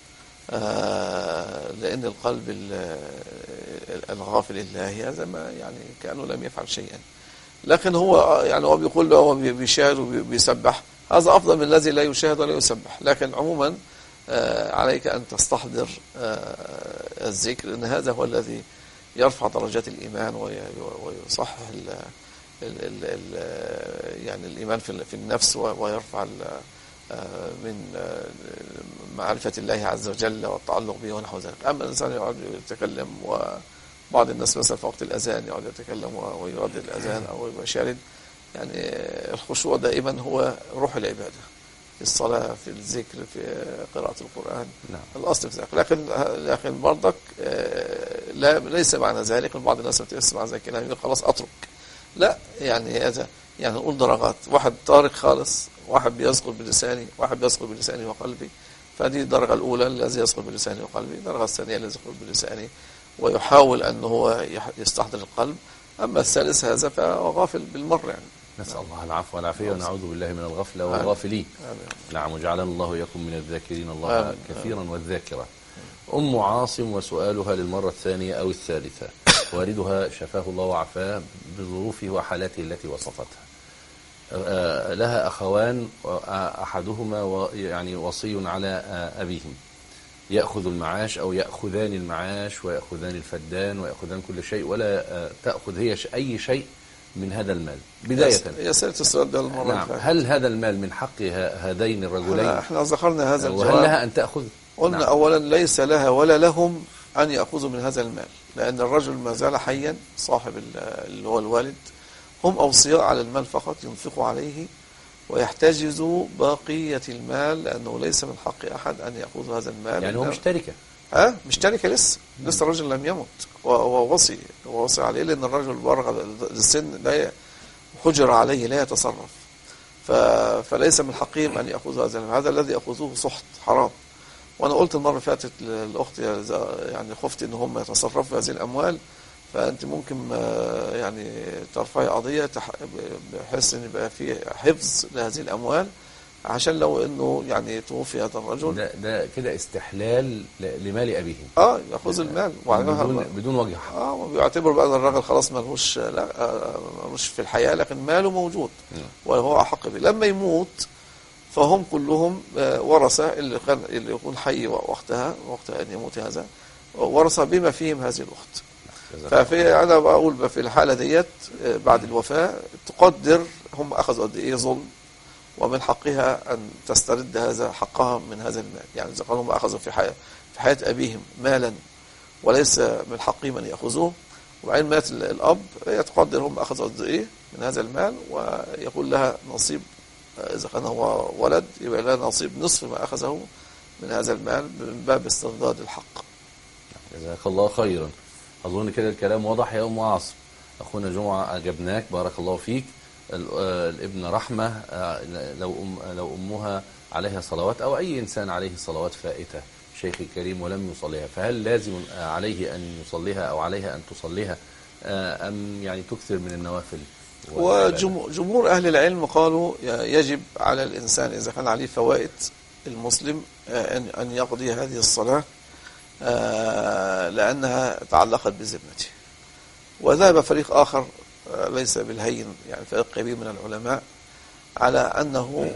S2: لأن القلب الغافل لله هذا ما يعني كأنه لم يفعل شيئا، لكن هو يعني هو بيقول له هو بيشاهد وبيسبح، هذا أفضل من الذي لا يشاهد ولا يسبح. لكن عموما عليك أن تستحضر الذكر، أن هذا هو الذي يرفع درجات الإيمان ويصحح يعني الإيمان في النفس، ويرفع من معرفة الله عز وجل والتعلق به ونحو ذلك. أما الإنسان يقعد يتكلم، وبعض الناس مثلا في وقت الأذان يقعد يتكلم ويردد الأذان أو يشارد، يعني الخشوع دائما هو روح العبادة في الصلاة، في الذكر، في قراءة القرآن.
S1: نعم.
S2: الأصل في ذلك. لكن برضك ليس معنى ذلك بعض الناس بتسمع زي كلام يقول خلاص أترك، لا، يعني هذا يعني نقول درجات، واحد طارق خالص، واحد بيذكر بلساني، واحد بيذكر بلساني وقلبي، فهذه الدرجة الأولى الذي يذكر بلساني وقلبي. الدرجة الثانية الذي يذكر بلساني ويحاول أن هو يستحضر القلب. أما الثالث هذا فهو غافل بالمرة يعني.
S1: نسأل الله العفو والعافية ونعوذ بالله من الغفلة والغافلين. نعم، وجعلنا الله وإياكم من الذاكرين الله كثيرا والذاكرة. أم عاصم وسؤالها للمرة الثانية أو الثالثة، والدها شفاه الله وعافاه بظروفه وحالاته التي وصفتها، لها أخوان، أحدهما يعني وصي على أبيهم، يأخذ المعاش أو يأخذان المعاش ويأخذان الفدان ويأخذان كل شيء، ولا تأخذ هي أي شيء من هذا المال. بداية
S2: يا سيدة السؤال ده المرة
S1: نعم، هل هذا المال من حق هذين الرجلين؟
S2: احنا ذكرنا هذا الجواب،
S1: وهل لها أن تأخذ؟
S2: قلنا نعم. أولا ليس لها ولا لهم أن يأخذوا من هذا المال، لأن الرجل ما زال حيا صاحب اللي هو الوالد، هم أوصياء على المال فقط، ينفقوا عليه ويحتجزوا بقية المال، لأنه ليس من حق أحد أن يأخذ هذا المال.
S1: يعني هو مشتركة؟
S2: مش تركة لسه الرجل لم يمت، ووصي عليه، لأن الرجل بلغ السن لا حجر عليه، لا يتصرف، فليس من حقهم أن يأخذوا هذا المال. هذا الذي يأخذوه سحت حرام. وأنا قلت المرة فاتت للأخت يعني خفت إن هم يتصرفوا في هذه الأموال، فأنت ممكن يعني ترفعي قضية بحيث أن يبقى في حفظ لهذه الأموال، عشان لو انه يعني توفي هذا الرجل
S1: ده كده استحلال لمال ابيهم.
S2: ياخذ المال
S1: بدون وجه حق.
S2: وبيعتبر بقى ان الراجل خلاص ملوش في الحياه، لكن ماله موجود وهو احق به. لما يموت فهم كلهم ورثه، اللي يكون حي وقت ان يموت هذا ورثه بما فيهم هذه الاخت. ففي انا بقول في الحاله ديت بعد الوفاه تقدر هم اخذوا قد ايه ظلم، ومن حقها أن تسترد هذا حقها من هذا المال. يعني إذا كانوا هم أخذوا في حياة أبيهم مالا وليس من حقهم أن يأخذوه، وبعدين مات الأب، يتقدر هم أخذوا قد إيه من هذا المال، ويقول لها نصيب، إذا كان هو ولد يبقى لها نصيب نصف ما أخذه من هذا المال من باب استرداد الحق.
S1: جزاك الله خيرا. أظن كده الكلام واضح يا أم عاصم. أخونا جمعة أجبناك، بارك الله فيك. الابن رحمة، لو أمها عليها صلوات أو أي إنسان عليه صلوات فائتة شيخ الكريم ولم يصليها، فهل لازم عليه أن يصليها أو عليها أن تصليها أم يعني تكثر من النوافل؟
S2: وجمهور أهل العلم قالوا يجب على الإنسان إذا كان عليه فوائد المسلم أن يقضي هذه الصلاة، لأنها تعلقت بذمته. وذهب فريق آخر ليس بالهين، يعني فريق كبير من العلماء، على أنه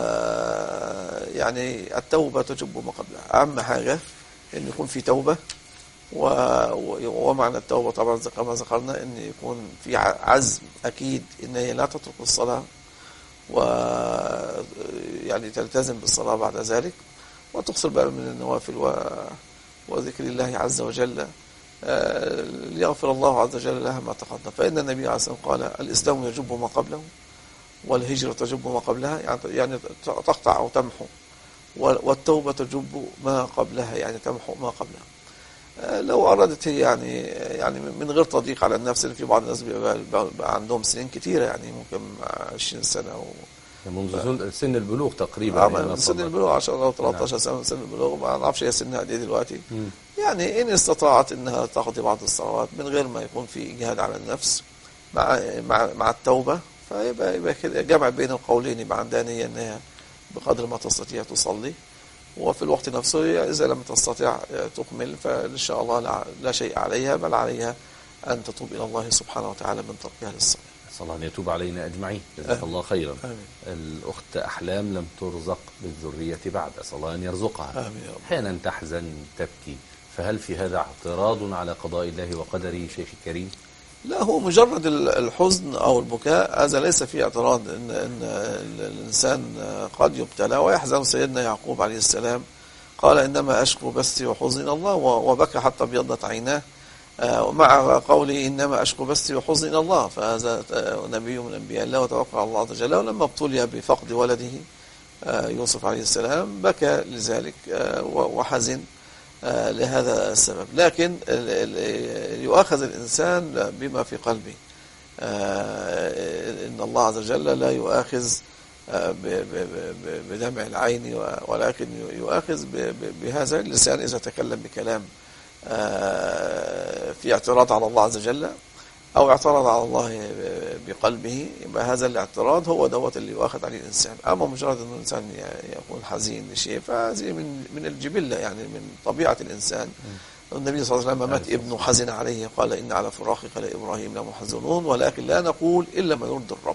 S2: يعني التوبة تجب ما قبلها. أهم حاجة أن يكون في توبة، ومعنى التوبة طبعا كما ذكرنا أن يكون في عزم أكيد أن هي لا تترك الصلاة، ويعني يعني تلتزم بالصلاة بعد ذلك، وتقصر بقى من النوافل وذكر الله عز وجل ليغفر الله عز وجل لها ما تقدم. فإن النبي عليه الصلاة والسلام قال الإسلام يجب ما قبله والهجرة تجب ما قبلها، يعني تقطع أو تمحو، والتوبة تجب ما قبلها يعني تمحو ما قبلها. لو أرادت يعني من غير تضييق على النفس، في بعض الناس بيبقى عندهم سنين كتيرة، يعني ممكن 20 سنة
S1: منذ سن البلوغ تقريبا.
S2: من سن البلوغ 10 أو 13 سنة من سن البلوغ، ما نعرفش هي سنها قد ايه دلوقتي. يعني إن استطاعت إنها تقضي بعض الصلوات من غير ما يكون في إجهاد على النفس مع التوبة، فيبقى كده جمع بين القولين، يبقى عندها نية إنها بقدر ما تستطيع تصلي، وفي الوقت نفسه إذا لم تستطيع تكمل فإن شاء الله لا شيء عليها، بل عليها أن تتوب إلى الله سبحانه وتعالى من تركها للصلاة.
S1: أسأل الله أن يتوب علينا أجمعين، جزاك الله خيرا.
S2: آمين.
S1: الأخت أحلام لم ترزق بالذرية بعد، أسأل الله أن يرزقها.
S2: آمين يا رب.
S1: أحيانا تحزن تبكي، فهل في هذا اعتراض على قضاء الله وقدره شيخ الكريم؟
S2: لا، هو مجرد الحزن أو البكاء هذا ليس فيه اعتراض. إن الإنسان قد يبتلى ويحزن. سيدنا يعقوب عليه السلام قال إنما أشكو بثي وحزن الله، وبكى حتى ابيضت عيناه، ومع قوله إنما أشكو بثي وحزن الله، فهذا نبي من أنبياء الله وتوكل على الله عز وجل. ولما ابتلي بفقد ولده يوسف عليه السلام بكى لذلك وحزن لهذا السبب، لكن يؤاخذ الإنسان بما في قلبه. إن الله عز وجل لا يؤاخذ بدمع العين، ولكن يؤاخذ بهذا اللسان إذا تكلم بكلام في اعتراض على الله عز وجل أو اعتراض على الله بقلبه، يبقى هذا الاعتراض هو دوت اللي يؤاخذ عليه الإنسان. أما مجرد أن الإنسان يكون حزين لشيء فهذه من الجبلة، يعني من طبيعة الإنسان. النبي صلى الله عليه وسلم مات ابنه حزن عليه، قال إن على فراقك لإبراهيم لمحزنون، ولكن لا نقول إلا ما يرضي الرب.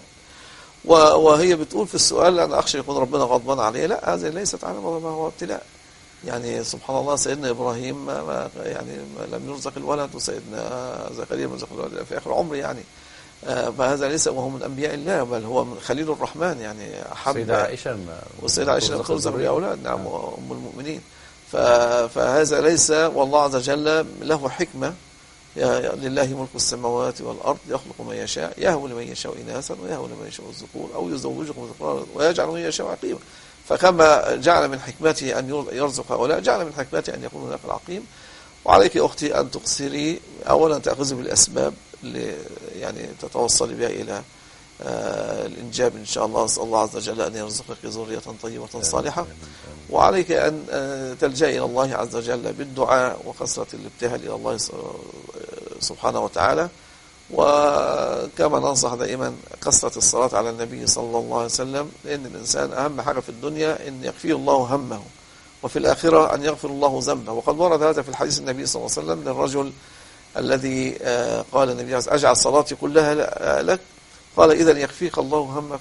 S2: وهي بتقول في السؤال أنا أخشى يكون ربنا غضبان عليه. لا، هذه ليست على ما هو ابتلاء. يعني سبحان الله، سيدنا إبراهيم يعني لم يرزق الولد، وسيدنا زكريا رزق الولد في آخر عمره، يعني فهذا ليس وهو من أنبياء الله، بل هو من خليل الرحمن، يعني أحب.
S1: سيدة عائشة
S2: والسيدة عائشة ترزق بأولاد، نعم، أم المؤمنين. فهذا ليس، والله عز وجل له حكمة. لله ملك السماوات والأرض يخلق من يشاء، يهب لمن يشاء إناثا ويهب لمن يشاء الذكور أو يزوجكم ذكرانا ويجعل من يشاء عقيما. فكما جعل من حكمته أن يرزق هؤلاء، جعل من حكمته أن يكون هناك العقيم. وعليك أختي أن تقصري، أولا تأخذي بالأسباب يعني تتوصلي بها إلى الإنجاب إن شاء الله. أسأل الله عز وجل أن يرزقك ذرية طيبة صالحة. وعليك أن تلجأ إلى الله عز وجل بالدعاء وكثرة الابتهال إلى الله سبحانه وتعالى. وكما ننصح دائما كثرة الصلاة على النبي صلى الله عليه وسلم، لأن الإنسان أهم حاجة في الدنيا أن يكفيه الله همه، وفي الآخرة أن يغفر الله ذنبه. وقد ورد هذا في الحديث النبي صلى الله عليه وسلم للرجل الذي قال النبي أجعل صلاتي كلها لك، قال إذا يكفيك الله همك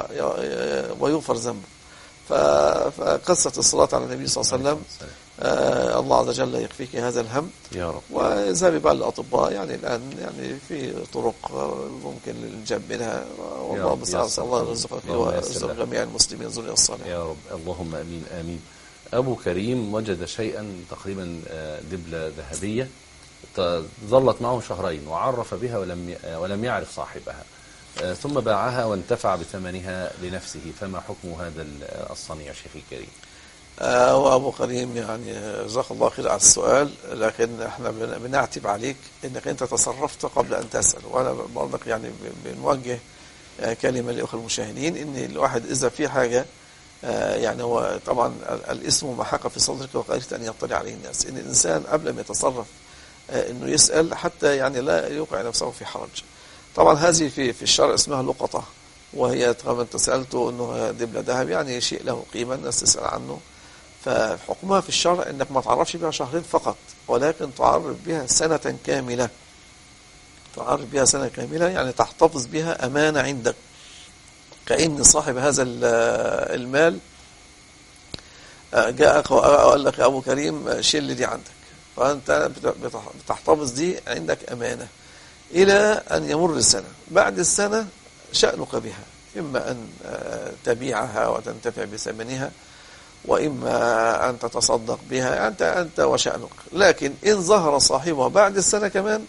S2: ويغفر ذنبك. فكثرة الصلاة على النبي صلى الله عليه وسلم، الله عز وجل يكفيك هذا الهم
S1: يا رب.
S2: وذهبي بقى للأطباء، يعني الآن يعني في طرق ممكن للإنجاب منها، والله بس الله يرزقك ويرزق جميع المسلمين الذرية الصالحة
S1: يا رب. اللهم امين امين. ابو كريم وجد شيئا تقريبا دبلة ذهبية ظلت معه شهرين وعرف بها ولم يعرف صاحبها، ثم باعها وانتفع بثمنها لنفسه، فما حكم هذا الصنيع شيخ الكريم؟
S2: وأبو كريم يعني جزاك الله خير على السؤال، لكن احنا بنعتب عليك انك انت تصرفت قبل ان تسأل. وانا برضك يعني بنوجه كلمة لأخوة المشاهدين، ان الواحد اذا في حاجة يعني هو طبعا الاسم ما حق في صدرك وقررت ان يطلع عليه الناس، ان الانسان قبل ما يتصرف انه يسأل حتى يعني لا يوقع نفسه في حرج. طبعا هذه في الشرع اسمها لقطة، وهي طبعا انت سألته انه دبلة ذهب، يعني شيء له قيمة الناس تسأل عنه. فحكمها في الشرع انك ما تعرفش بها شهرين فقط، ولكن تعرف بها سنة كاملة. تعرف بها سنة كاملة يعني تحتفظ بها أمانة عندك، كأن صاحب هذا المال جاءك وقال لك يا أبو كريم شيل دي عندك، فأنت بتحتفظ دي عندك أمانة إلى أن يمر السنة. بعد السنة شأنك بها، إما أن تبيعها وتنتفع بثمنها، وإما أن تتصدق بها، أنت وشأنك. لكن إن ظهر صاحبها بعد السنة كمان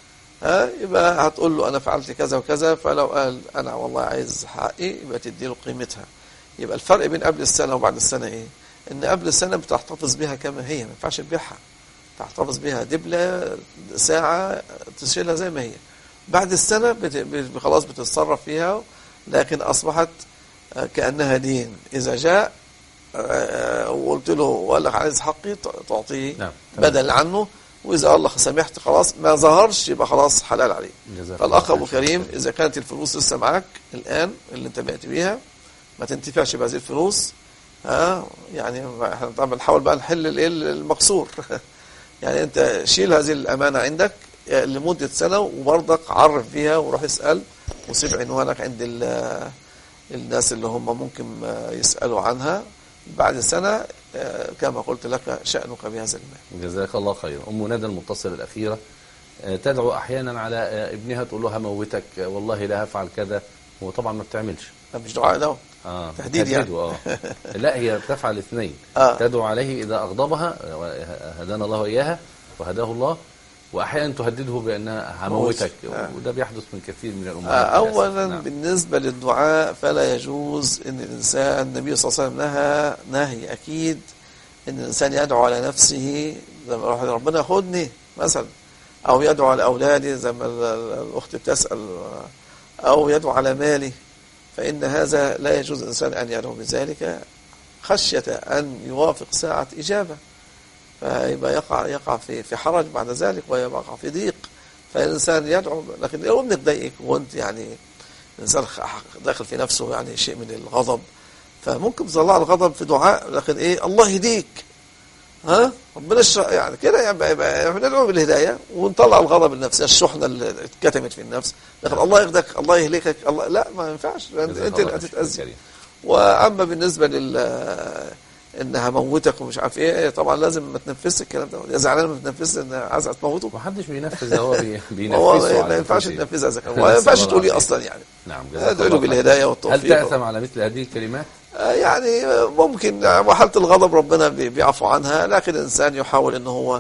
S2: يبقى هتقول له أنا فعلت كذا وكذا، فلو قال أنا والله عايز حقي يبقى تدي له قيمتها. يبقى الفرق بين قبل السنة وبعد السنة إيه؟ إن قبل السنة بتحتفظ بها كما هي، ما ينفعش تبيعها، تحتفظ بها دبلة ساعة تشيلها زي ما هي. بعد السنة خلاص بتتصرف فيها، لكن أصبحت كأنها دين. إذا جاء وقلت له وقال لك عايز حقي تعطيه بدل عنه، وإذا الله سمحت خلاص ما ظهرش يبقى خلاص حلال عليه. فالأخ أبو كريم إذا كانت الفلوس لسه معاك الآن اللي انت بعت بيها ما تنتفعش بهذه الفلوس، يعني احنا طبعا بنحاول بقى نحل المقصور يعني انت شيل هذه الأمانة عندك لمدة سنة، وبرضك عرف بيها وروح اسأل وسيب عنوانك عند الناس اللي هم ممكن يسألوا عنها. بعد سنة كما قلت لك شأنك بهذا المال.
S1: جزاك الله خير. أم ندى المتصلة الأخيرة تدعو أحيانا على ابنها، تقول له هموتك والله لا هفعل كذا، هو طبعا ما بتعملش.
S2: مش دعاء ده تهديد يعني.
S1: لا هي تفعل اثنين. تدعو عليه إذا أغضبها، هدانا الله إياها وهداه الله، وأحيانا تهدده بأنها هموتك، وده بيحدث من كثير من الأمهات.
S2: أولا بالنسبة للدعاء فلا يجوز أن الإنسان، النبي صلى الله عليه وسلم نهي أكيد أن الإنسان يدعو على نفسه لما ربنا خدني مثلا، أو يدعو على أولادي زي ما الأخت بتسأل، أو يدعو على مالي، فإن هذا لا يجوز الإنسان أن يدعو بذلك خشية أن يوافق ساعة إجابة، فيبقى يقع في حرج بعد ذلك ويقع في ضيق. فالإنسان يدعو، لكن لو ابنك ضايقك وانت يعني الإنسان داخل في نفسه يعني شيء من الغضب، فممكن تطلع الغضب في دعاء، لكن ايه الله يهديك ربنا يعني كده يعني ندعو بالهداية ونطلع الغضب النفسي، الشحنة اللي اتكتمت في النفس، لكن الله يهدك الله يهلكك الله، لا ما ينفعش، انت اللي هتتأذي. واما بالنسبة انها موتك ومش عارف ايه، طبعا لازم ما تنفذش الكلام ده. يا زعلان ما تنفذش ان عايز تموته،
S1: ما حدش بينفذ، هو بينفذه.
S2: هو ما ينفعش تنفذها زي كده، ما ينفعش تقولي اصلا يعني.
S1: نعم.
S2: ادعو بالهدايه والتوفيق.
S1: هل تأثم على مثل هذه الكلمات؟
S2: يعني ممكن، وحالة الغضب ربنا بيعفو عنها، لكن الانسان يحاول ان هو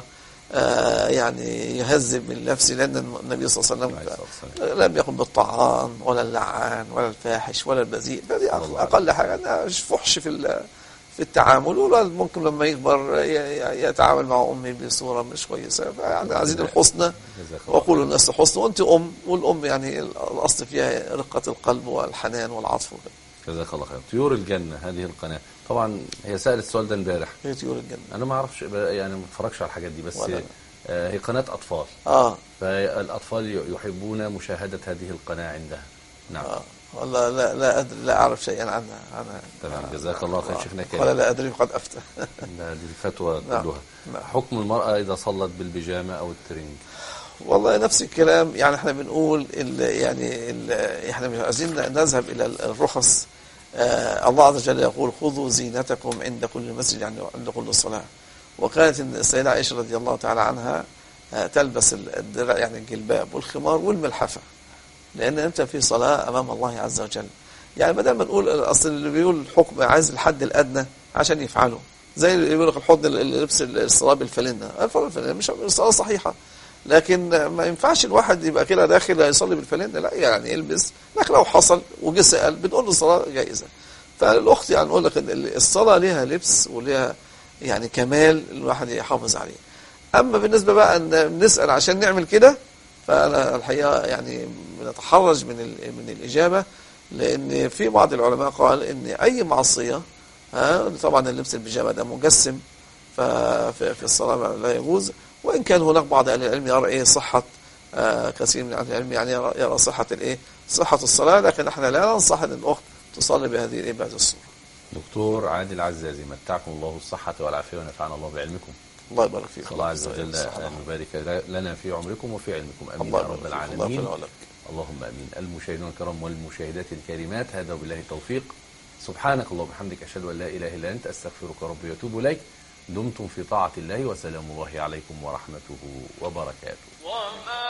S2: يعني يهذب من نفسه، لان النبي صلى الله عليه وسلم لم يكن بالطعان ولا اللعان ولا الفاحش ولا البذيء، فدي اقل حاجه انها فحش في التعامل. والولد ممكن لما يكبر يتعامل مع أمه بصورة مش كويسة، يعني عايزين الحسنى وقولوا الناس حسنى، وأنت أم، والأم يعني الأصل فيها رقة القلب والحنان والعطف.
S1: جزاك الله خير. طيور الجنة هذه القناة، طبعا هي سألت السؤال ده امبارح.
S2: هي طيور الجنة
S1: أنا ما أعرفش يعني ما بتفرجش على الحاجات دي، بس هي قناة أطفال. فالأطفال يحبون مشاهدة هذه القناة عندها. نعم.
S2: والله لا أدري، لا أعرف شيئا عنها.
S1: تمام. جزاك الله خير شيخنا كريم.
S2: ولا لا أدري قد أفتى.
S1: هذه الفتوى كلها. حكم المرأة إذا صلت بالبيجامة أو الترنج؟
S2: والله نفس الكلام، يعني احنا بنقول احنا مش عايزين نذهب إلى الرخص. الله عز وجل يقول خذوا زينتكم عند كل مسجد، يعني عند كل صلاة. وكانت السيدة عائشة رضي الله تعالى عنها تلبس الدرع، يعني الجلباب والخمار والملحفة، لأن أنت في صلاة أمام الله عز وجل. يعني بدل ما نقول أصل اللي بيقول الحكم عايز الحد الأدنى عشان يفعله، زي اللي يقول لك الحضن لبس الصلاة بالفلنة، الفلنة مش الصلاة صحيحة، لكن ما ينفعش الواحد يبقى كده داخل يصلي بالفلنة، لا يعني يلبس. لكن لو حصل وجه سأل بنقول له الصلاة جائزة. فالأخت يعني نقول لك الصلاة لها لبس ولها يعني كمال الواحد يحافظ عليه. أما بالنسبة بقى أن نسأل عشان نعمل كده، فأنا الحقيقة يعني بنتحرج من الإجابة، لأن في بعض العلماء قال إن أي معصية طبعا اللبس البيجامة ده مجسم في الصلاة لا يجوز. وإن كان هناك بعض أهل العلم يرى صحة، كثير من أهل العلم يعني يرى صحة الصلاة، لكن احنا لا ننصح أن الأخت تصلي بهذه الصورة.
S1: دكتور عادل عزازي، متعكم الله الصحة والعافية ونفعنا الله بعلمكم.
S2: الله يبارك فيكم.
S1: الله عز وجل أن يبارك لنا في عمركم وفي علمكم. أمين يا رب العالمين. اللهم أمين. المشاهدين الكرام والمشاهدات الكريمات، هذا وبالله التوفيق. سبحانك اللهم وبحمدك، أشهد أن لا إله إلا أنت، أستغفرك ربي وأتوب إليك. دمتم في طاعة الله، وسلام الله عليكم ورحمته وبركاته.